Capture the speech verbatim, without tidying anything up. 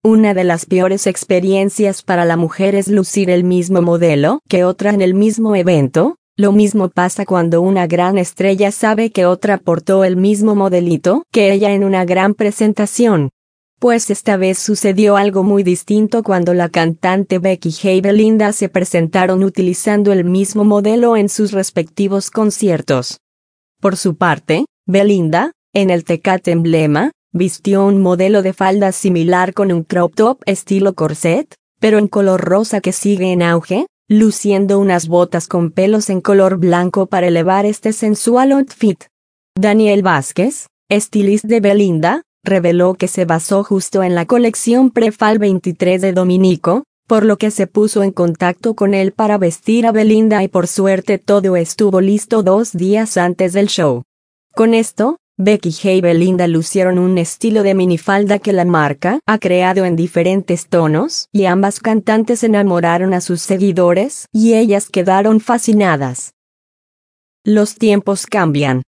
Una de las peores experiencias para la mujer es lucir el mismo modelo que otra en el mismo evento. Lo mismo pasa cuando una gran estrella sabe que otra portó el mismo modelito que ella en una gran presentación. Pues esta vez sucedió algo muy distinto cuando la cantante Becky G y Belinda se presentaron utilizando el mismo modelo en sus respectivos conciertos. Por su parte, Belinda, en el Tecate Emblema, vistió un modelo de falda similar con un crop top estilo corset, pero en color rosa que sigue en auge, luciendo unas botas con pelos en color blanco para elevar este sensual outfit. Daniel Vázquez, estilista de Belinda, reveló que se basó justo en la colección Pre-Fall veintitrés de Dominico, por lo que se puso en contacto con él para vestir a Belinda y por suerte todo estuvo listo dos días antes del show. Con esto, Becky G y Belinda lucieron un estilo de minifalda que la marca ha creado en diferentes tonos y ambas cantantes enamoraron a sus seguidores y ellas quedaron fascinadas. Los tiempos cambian.